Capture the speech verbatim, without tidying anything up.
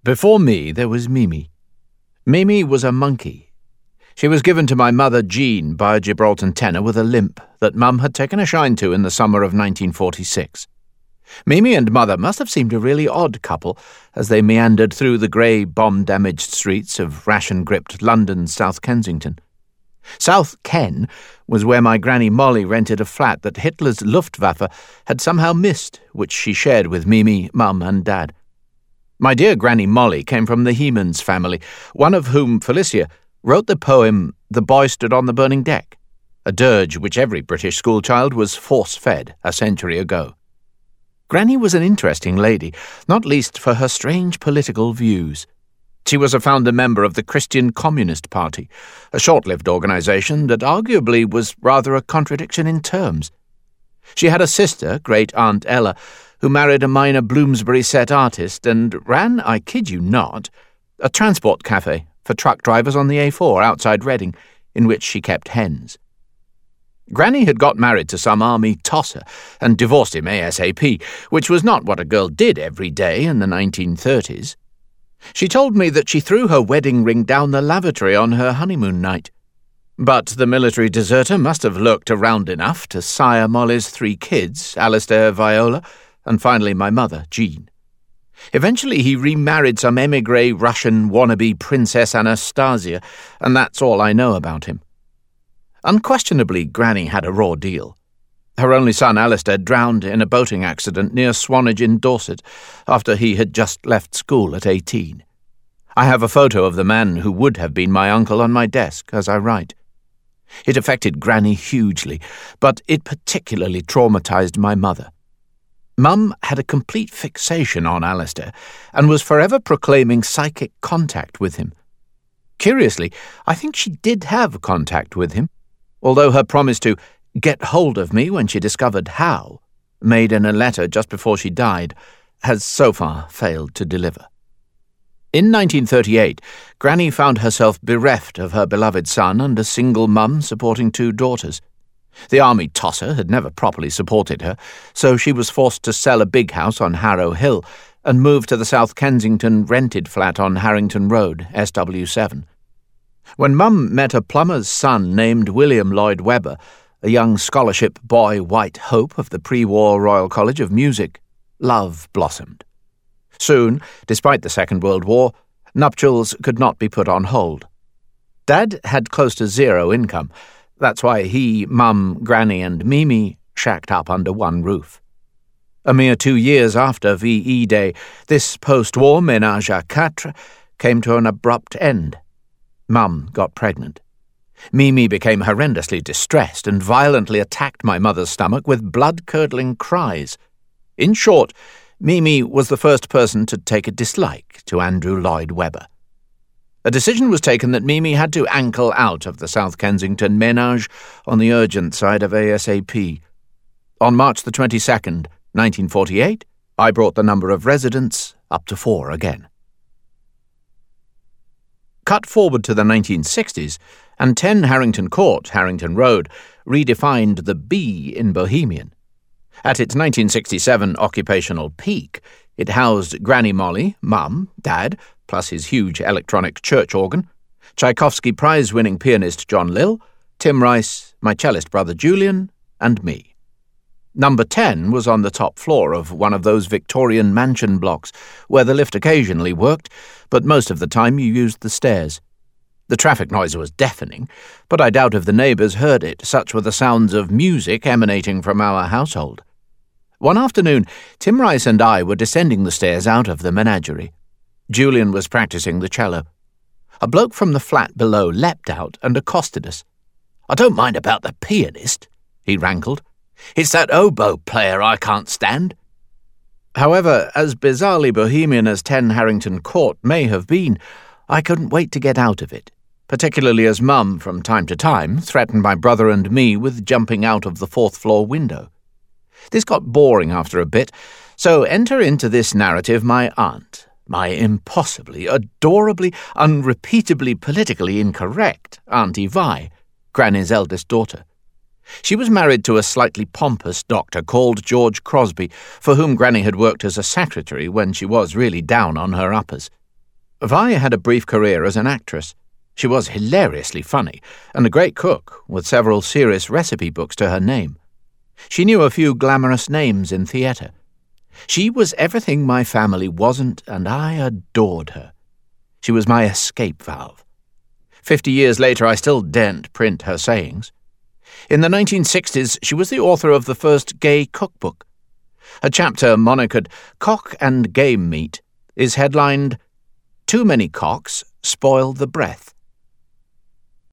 Before me, there was Mimi. Mimi was a monkey. She was given to my mother, Jean, by a Gibraltar tenor with a limp that Mum had taken a shine to in the summer of nineteen forty-six. Mimi and Mother must have seemed a really odd couple as they meandered through the grey, bomb-damaged streets of ration-gripped London's South Kensington. South Ken was where my Granny Molly rented a flat that Hitler's Luftwaffe had somehow missed, which she shared with Mimi, Mum and Dad. My dear Granny Molly came from the Hemans family, one of whom, Felicia, wrote the poem The Boy Stood on the Burning Deck, a dirge which every British schoolchild was force-fed a century ago. Granny was an interesting lady, not least for her strange political views. She was a founder member of the Christian Communist Party, a short-lived organisation that arguably was rather a contradiction in terms. She had a sister, Great-Aunt Ella, who married a minor Bloomsbury set artist and ran, I kid you not, a transport cafe for truck drivers on the A four outside Reading, in which she kept hens. Granny had got married to some army tosser and divorced him ASAP, which was not what a girl did every day in the nineteen thirties. She told me that she threw her wedding ring down the lavatory on her honeymoon night. But the military deserter must have looked around enough to sire Molly's three kids, Alistair, Viola, and finally my mother, Jean. Eventually he remarried some émigré Russian wannabe Princess Anastasia, and that's all I know about him. Unquestionably, Granny had a raw deal. Her only son, Alistair, drowned in a boating accident near Swanage in Dorset after he had just left school at eighteen. I have a photo of the man who would have been my uncle on my desk as I write. It affected Granny hugely, but it particularly traumatized my mother. Mum had a complete fixation on Alistair and was forever proclaiming psychic contact with him. Curiously, I think she did have contact with him, although her promise to get hold of me when she discovered how, made in a letter just before she died, has so far failed to deliver. In nineteen thirty-eight, Granny found herself bereft of her beloved son and a single mum supporting two daughters. The army tosser had never properly supported her, so she was forced to sell a big house on Harrow Hill and move to the South Kensington rented flat on Harrington Road, S W seven. When Mum met a plumber's son named William Lloyd Webber, a young scholarship boy white hope of the pre-war Royal College of Music, love blossomed. Soon, despite the Second World War, nuptials could not be put on hold. Dad had close to zero income. That's why he, Mum, Granny and Mimi shacked up under one roof. A mere two years after V E Day, this post-war ménage à quatre came to an abrupt end. Mum got pregnant. Mimi became horrendously distressed and violently attacked my mother's stomach with blood-curdling cries. In short, Mimi was the first person to take a dislike to Andrew Lloyd Webber. A decision was taken that Mimi had to ankle out of the South Kensington ménage on the urgent side of ASAP. On March the twenty-second, nineteen forty-eight, I brought the number of residents up to four again. Cut forward to the nineteen sixties, and ten Harrington Court, Harrington Road, redefined the B in Bohemian. At its nineteen sixty-seven occupational peak, it housed Granny Molly, Mum, Dad, plus his huge electronic church organ, Tchaikovsky prize-winning pianist John Lill, Tim Rice, my cellist brother Julian, and me. Number ten was on the top floor of one of those Victorian mansion blocks where the lift occasionally worked, but most of the time you used the stairs. The traffic noise was deafening, but I doubt if the neighbours heard it, such were the sounds of music emanating from our household. One afternoon, Tim Rice and I were descending the stairs out of the menagerie. Julian was practising the cello. A bloke from the flat below leapt out and accosted us. "I don't mind about the pianist," he rankled. "It's that oboe player I can't stand." However, as bizarrely bohemian as ten Harrington Court may have been, I couldn't wait to get out of it, particularly as Mum, from time to time, threatened my brother and me with jumping out of the fourth-floor window. This got boring after a bit, so enter into this narrative my aunt, my impossibly, adorably, unrepeatably politically incorrect Auntie Vi, Granny's eldest daughter. She was married to a slightly pompous doctor called George Crosby, for whom Granny had worked as a secretary when she was really down on her uppers. Vi had a brief career as an actress. She was hilariously funny, and a great cook, with several serious recipe books to her name. She knew a few glamorous names in theatre. She was everything my family wasn't, and I adored her. She was my escape valve. Fifty years later, I still daren't print her sayings. In the nineteen sixties, she was the author of the first gay cookbook. A chapter monikered Cock and Game Meat is headlined, "Too many cocks spoil the breath."